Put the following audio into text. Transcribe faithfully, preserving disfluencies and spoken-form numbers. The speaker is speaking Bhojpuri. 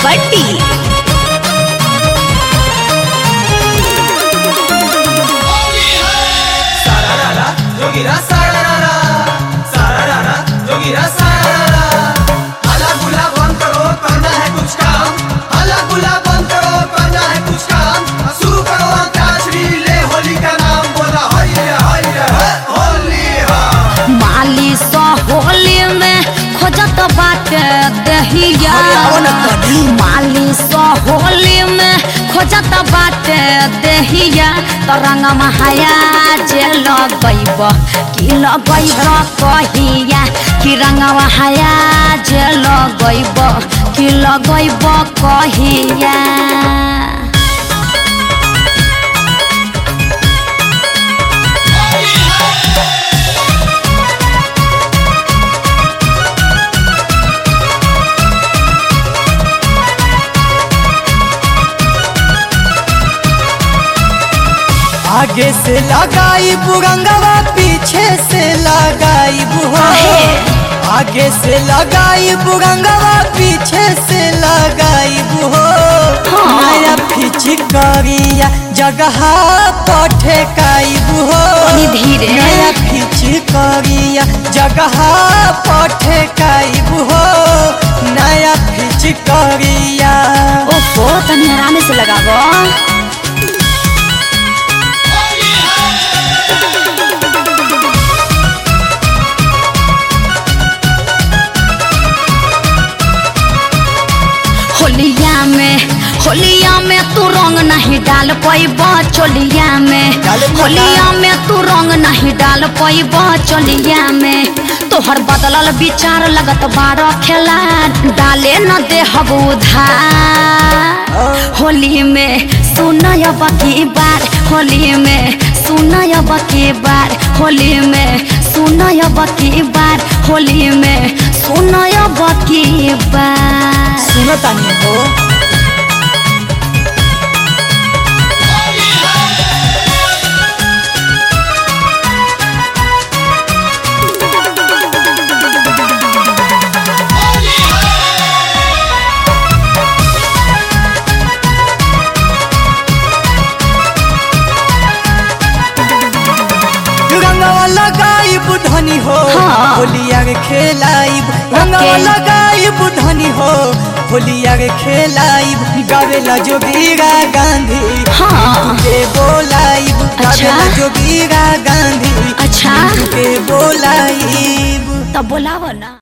बट्टी। सारारारा जोगिरा सारारारा सारारारा जोगिरा सारारारा हल्ला गुल्ला बंद करो करना है कुछ काम हल्ला गुल्ला बंद करो करना है कुछ काम शुरू करो अंताक्षरी ले होली का नाम बोला होली होली होली हो माली सो होली में खोजत बाटे दहिया माली सो होली में खोजत बाटे दहिया तरंग महाया जे लगैब कि लगैब कहिया कि रंग महाया जे लगैब कि लगैब कहिया। आगे से लगाई बुरंगवा पीछे से लगाई बुहो आगे से लगाई बुरंगवा पीछे से लगाई बुहो नया फिचकारिया जगह पठे काई बुहो धीरे नया फिचकारिया जगह पठे काई बुहो नया फिचकारिया। ओहो तनी आराम से लगावो। होलिया में होलिया में तू रंग नहीं डाल पैब चोलिया में होलिया में तू रंग नहीं डाल पैब चोलिया में तोहर बदलल विचार लगत बार खेला डाले न दे हब उधार होली में सुनब की बार होली में सुनब की बार होली में सुनब की बार होली में सुनब की बार। सुनो तानी हो रंगवा लगाई बुधनी हो होलिया के खेलाई रंगवा लगाई बुधनी हो होलिया के खेलाई गावेला जोगीरा गांधी के बोलाई गावेला जोगीरा गांधी अच्छा के बोलाई तब बोलाव ना।